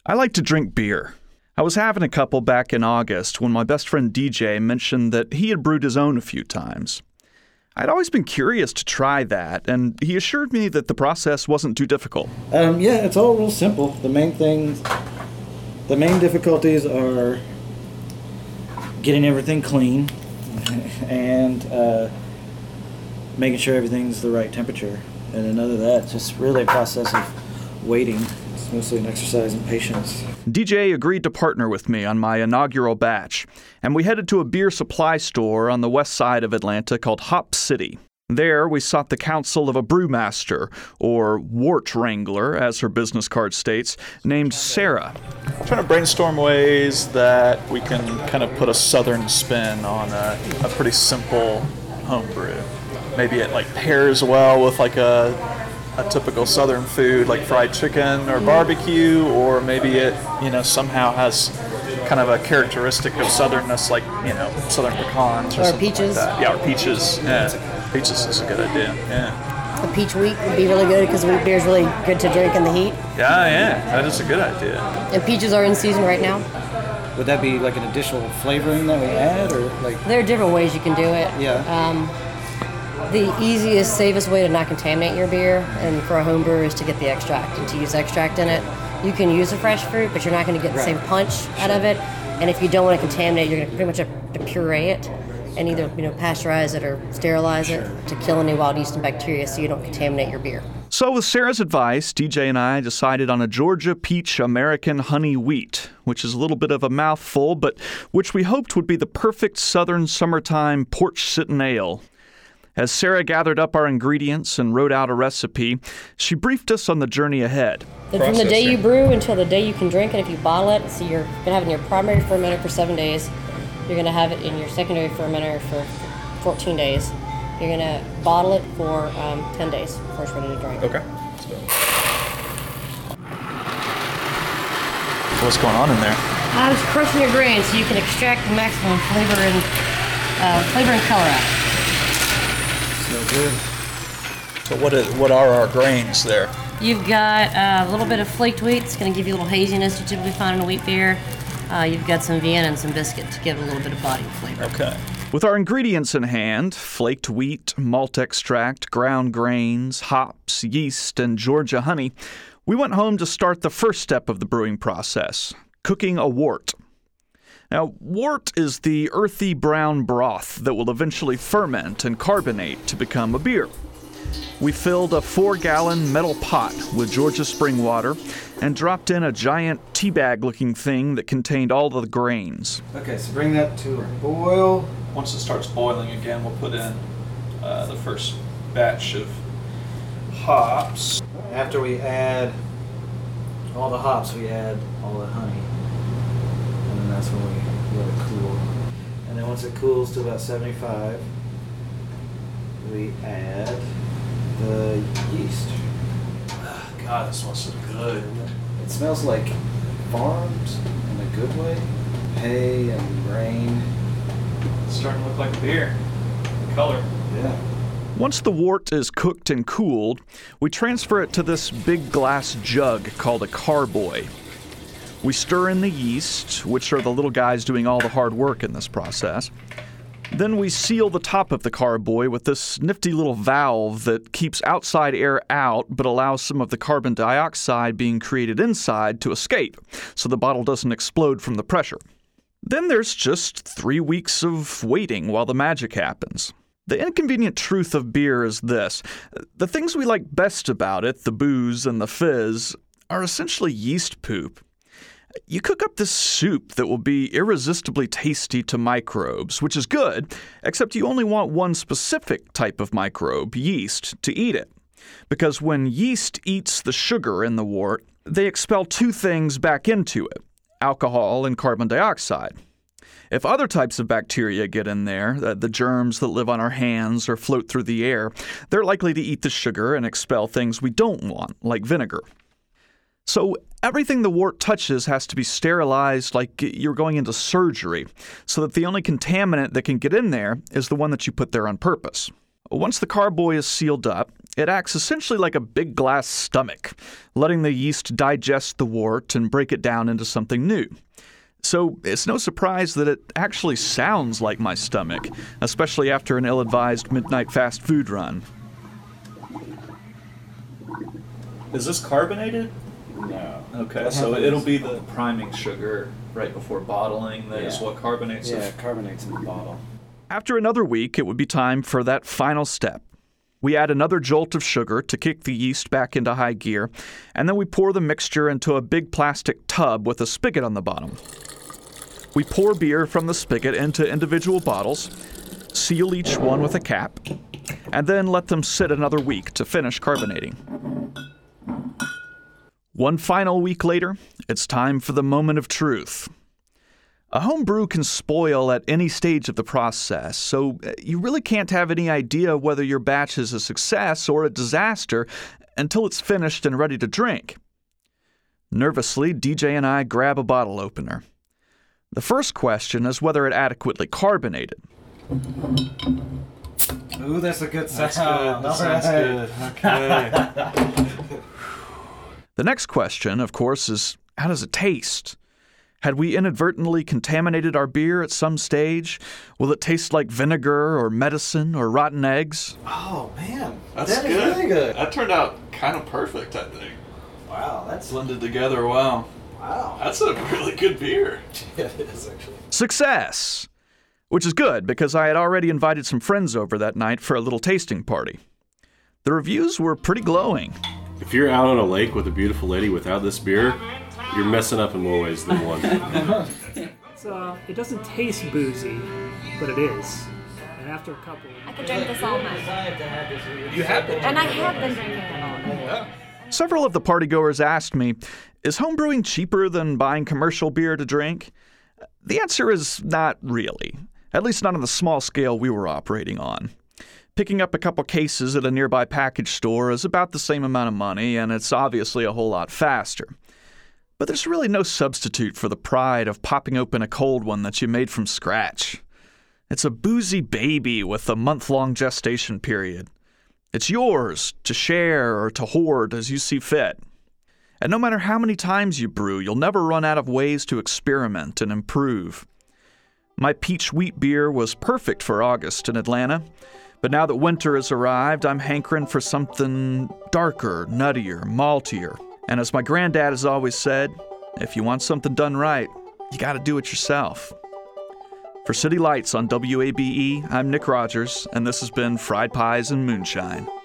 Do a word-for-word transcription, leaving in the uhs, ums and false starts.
I like to drink beer. I was having a couple back in August when my best friend D J mentioned that he had brewed his own a few times. I'd always been curious to try that, and he assured me that the process wasn't too difficult. Um, yeah, it's all real simple. The main things, the main difficulties are getting everything clean and uh, making sure everything's the right temperature. And then other than that, it's just really a process of waiting. It's mostly an exercise in patience. D J agreed to partner with me on my inaugural batch, and we headed to a beer supply store on the west side of Atlanta called Hop City. There, we sought the counsel of a brewmaster, or wort wrangler, as her business card states, named Sarah. I'm trying to brainstorm ways that we can kind of put a southern spin on a, a pretty simple homebrew. Maybe it like pairs well with like a a typical southern food like fried chicken or barbecue, or maybe it, you know, somehow has kind of a characteristic of southernness, like, you know, southern pecans or, or something peaches. like that. Yeah, or peaches. Yeah, peaches is a good idea. Yeah. The peach wheat would be really good because wheat beer is really good to drink in the heat. Yeah, yeah, that is a good idea. And peaches are in season right now. Would that be like an additional flavoring that we add, or like? There are different ways you can do it. Yeah. Um, The easiest, safest way to not contaminate your beer and for a home brewer is to get the extract and to use extract in it. You can use the fresh fruit, but you're not going to get the Right. same punch out of it. And if you don't want to contaminate, you're going to pretty much have to puree it and either, you know, pasteurize it or sterilize it to kill any wild yeast and bacteria so you don't contaminate your beer. So with Sarah's advice, D J and I decided on a Georgia Peach American Honey Wheat, which is a little bit of a mouthful, but which we hoped would be the perfect southern summertime porch-sitting ale. As Sarah gathered up our ingredients and wrote out a recipe, she briefed us on the journey ahead. Then from the day you brew until the day you can drink it, if you bottle it, so you're going to have it in your primary fermenter for seven days. You're going to have it in your secondary fermenter for fourteen days. You're going to bottle it for um, ten days before it's ready to drink. Okay. What's going on in there? I was crushing your grain so you can extract the maximum flavor and uh, flavor and color out. So good. So what is, what are our grains there? You've got uh, a little bit of flaked wheat. It's going to give you a little haziness you typically find in a wheat beer. Uh, you've got some Vienna and some biscuit to give it a little bit of body and flavor. Okay. With our ingredients in hand, flaked wheat, malt extract, ground grains, hops, yeast, and Georgia honey, we went home to start the first step of the brewing process, cooking a wort. Now, wort is the earthy brown broth that will eventually ferment and carbonate to become a beer. We filled a four-gallon metal pot with Georgia spring water and dropped in a giant teabag-looking thing that contained all of the grains. Okay, so bring that to a boil. Once it starts boiling again, we'll put in uh, the first batch of hops. After we add all the hops, we add all the honey. And then that's when we let it cool. And then once it cools to about seventy-five, we add the yeast. Oh, God, this smells so good. It smells like farms in a good way. Hay and grain. It's starting to look like beer. The color. Yeah. Once the wort is cooked and cooled, we transfer it to this big glass jug called a carboy. We stir in the yeast, which are the little guys doing all the hard work in this process. Then we seal the top of the carboy with this nifty little valve that keeps outside air out but allows some of the carbon dioxide being created inside to escape, so the bottle doesn't explode from the pressure. Then there's just three weeks of waiting while the magic happens. The inconvenient truth of beer is this. The things we like best about it, the booze and the fizz, are essentially yeast poop. You cook up this soup that will be irresistibly tasty to microbes, which is good, except you only want one specific type of microbe, yeast, to eat it. Because when yeast eats the sugar in the wort, they expel two things back into it, alcohol and carbon dioxide. If other types of bacteria get in there, the, the germs that live on our hands or float through the air, they're likely to eat the sugar and expel things we don't want, like vinegar. So everything the wort touches has to be sterilized like you're going into surgery, so that the only contaminant that can get in there is the one that you put there on purpose. Once the carboy is sealed up, It acts essentially like a big glass stomach, letting the yeast digest the wort and break it down into something new. So it's no surprise that it actually sounds like my stomach, especially after an ill-advised midnight fast food run. Is this carbonated? No. Okay, What so happens- it'll be the priming sugar right before bottling that is Yeah. what carbonates Yeah, it. it carbonates in the bottle. After another week, it would be time for that final step. We add another jolt of sugar to kick the yeast back into high gear, and then we pour the mixture into a big plastic tub with a spigot on the bottom. We pour beer from the spigot into individual bottles, seal each one with a cap, and then let them sit another week to finish carbonating. One final week later, it's time for the moment of truth. A home brew can spoil at any stage of the process, so you really can't have any idea whether your batch is a success or a disaster until it's finished and ready to drink. Nervously, D J and I grab a bottle opener. The first question is whether it adequately carbonated. Ooh, that's a good sound. That's good. That sounds good. Okay. The next question, of course, is how does it taste? Had we inadvertently contaminated our beer at some stage? Will it taste like vinegar or medicine or rotten eggs? Oh, man. That's that is good. really good. That turned out kind of perfect, I think. Wow, that's Blended together, wow. wow. That's a really good beer. Yeah, it is actually. Success! Which is good because I had already invited some friends over that night for a little tasting party. The reviews were pretty glowing. If you're out on a lake with a beautiful lady without this beer, you're messing up in more ways than one. It's, uh, it doesn't taste boozy, but it is. And after a couple... I could drink this all night. You have been. And I have been drinking it all night. Several of the partygoers asked me, is homebrewing cheaper than buying commercial beer to drink? The answer is not really, at least not on the small scale we were operating on. Picking up a couple cases at a nearby package store is about the same amount of money, and it's obviously a whole lot faster. But there's really no substitute for the pride of popping open a cold one that you made from scratch. It's a boozy baby with a month-long gestation period. It's yours to share or to hoard as you see fit. And no matter how many times you brew, you'll never run out of ways to experiment and improve. My peach wheat beer was perfect for August in Atlanta, but now that winter has arrived, I'm hankering for something darker, nuttier, maltier. And as my granddad has always said, if you want something done right, you gotta do it yourself. For City Lights on W A B E, I'm Nick Rogers, and this has been Fried Pies and Moonshine.